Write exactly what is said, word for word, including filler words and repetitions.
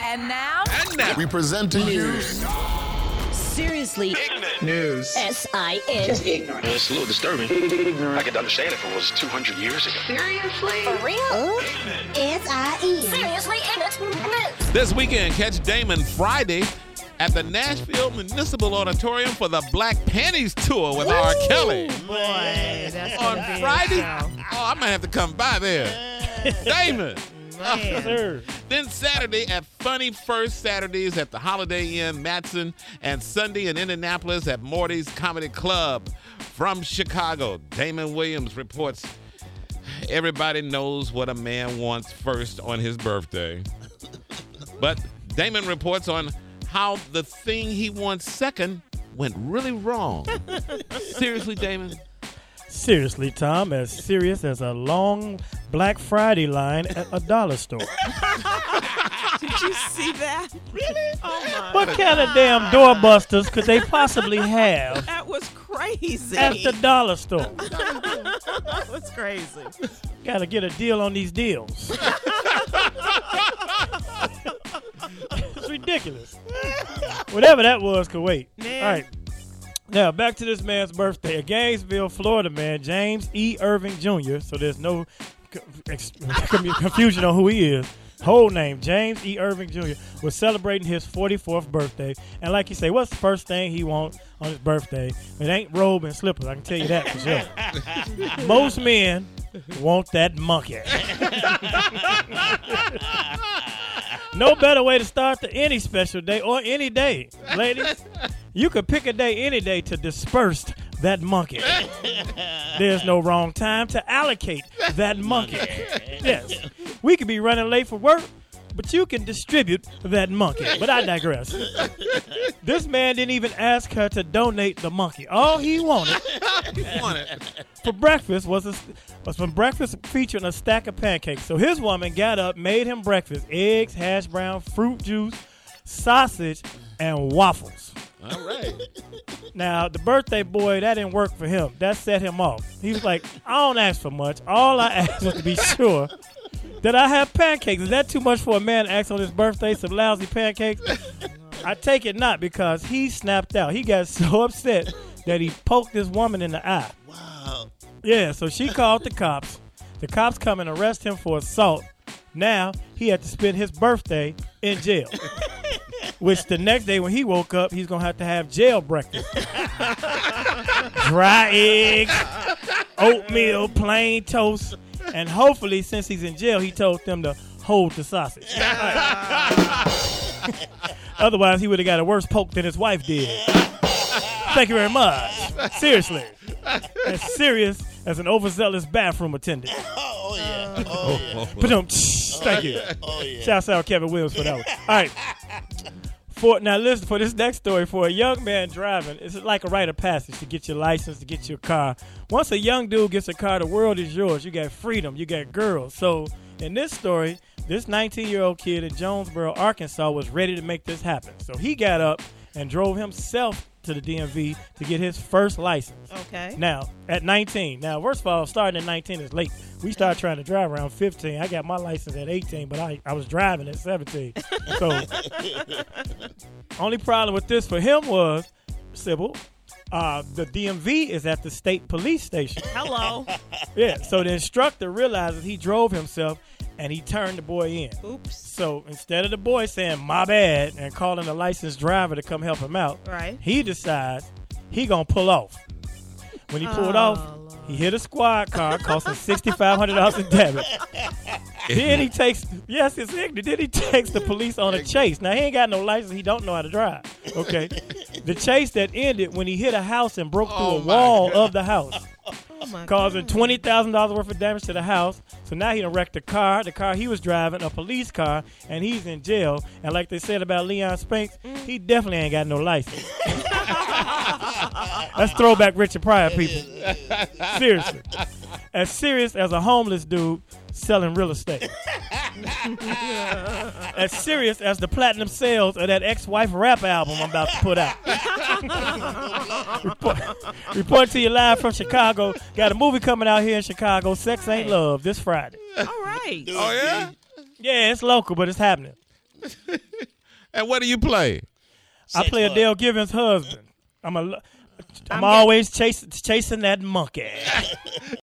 And now, and now we present to you Seriously Ignorant News. S I N. Just ignorant. Well, it's a little disturbing. I could understand if it was two hundred years ago. Seriously? For real? S I N. Seriously Ignorant. This weekend, catch Damon Friday at the Nashville Municipal Auditorium for the Black Panties Tour with R. Kelly. Boy, that's On gonna be a Friday? show. Oh, I might have to come by there. Damon. Man. Sir. Then Saturday at Funny First Saturdays at the Holiday Inn, Matson, and Sunday in Indianapolis at Morty's Comedy Club. From Chicago, Damon Williams reports everybody knows what a man wants first on his birthday. But Damon reports on how the thing he wants second went really wrong. Seriously, Damon? Seriously, Tom, as serious as a long Black Friday line at a dollar store. Did you see that? Really? Oh my What God. kind of damn doorbusters could they possibly have That was crazy. at the dollar store? That was crazy. Got to get a deal on these deals. It's ridiculous. Whatever that was could wait. Man. All right. Now, back to this man's birthday. A Gainesville, Florida man, James E. Irving Junior, so there's no co- ex- confusion on who he is. Whole name, James E. Irving Junior, was celebrating his forty-fourth birthday. And like you say, what's the first thing he wants on his birthday? It ain't robe and slippers, I can tell you that for sure. Most men want that monkey. No better way to start the any special day or any day, ladies. You could pick a day any day to disperse that monkey. There's no wrong time to allocate that monkey. Yes, we could be running late for work, but you can distribute that monkey. But I digress. This man didn't even ask her to donate the monkey. All he wanted for breakfast was a, was some breakfast featuring a stack of pancakes. So his woman got up, made him breakfast: eggs, hash brown, fruit juice, sausage, and waffles. All right. Now, the birthday boy, that didn't work for him. That set him off. He was like, I don't ask for much. All I asked was to be sure that I have pancakes. Is that too much for a man to ask on his birthday, some lousy pancakes? I take it not, because he snapped out. He got so upset that he poked this woman in the eye. Wow. Yeah, so she called the cops. The cops come and arrest him for assault. Now, he had to spend his birthday in jail. Which the next day when he woke up, he's going to have to have jail breakfast. Dry eggs, oatmeal, plain toast, and hopefully, since he's in jail, he told them to hold the sausage. Otherwise, he would have got a worse poke than his wife did. Thank you very much. Seriously. As serious as an overzealous bathroom attendant. Oh, yeah. Oh, yeah. Ba-dum, tsh, Thank you. Oh, yeah. Shouts out Kevin Williams for that one. All right. For, now, listen, for this next story, for a young man driving, it's like a rite of passage to get your license, to get your car. Once a young dude gets a car, the world is yours. You got freedom. You got girls. So, in this story, this nineteen-year-old kid in Jonesboro, Arkansas, was ready to make this happen. So, he got up and drove himself to the D M V to get his first license. Okay. Now, at nineteen. Now, first of all, starting at nineteen is late. We started trying to drive around fifteen. I got my license at eighteen, but I, I was driving at seventeen. So, only problem with this for him was, Sybil, uh, the D M V is at the state police station. Hello. Yeah, so the instructor realizes he drove himself, and he turned the boy in. Oops. So instead of the boy saying, my bad, and calling a licensed driver to come help him out, Right. he decides he going to pull off. When he pulled Oh, off, Lord. he hit a squad car, cost him sixty-five hundred dollars in damage. Then he takes, yes, it's ignorant. Then he takes the police on a chase. Now, he ain't got no license. He don't know how to drive. Okay. The chase that ended when he hit a house and broke through Oh, a my wall God. of the house, Oh my causing God. twenty thousand dollars worth of damage to the house. So now he done wrecked the car, the car he was driving, a police car, and he's in jail. And like they said about Leon Spinks, he definitely ain't got no license. That's throwback Richard Pryor, people. Seriously. As serious as a homeless dude selling real estate. As serious as the platinum sales of that ex-wife rap album I'm about to put out. report, report to you live from Chicago. Got a movie coming out here in Chicago, Sex Ain't Love, this Friday. All right. Oh, yeah? Yeah, it's local, but it's happening. And what do you play? I play Adele Givens' husband. I'm a, I'm always chasing chasing that monkey.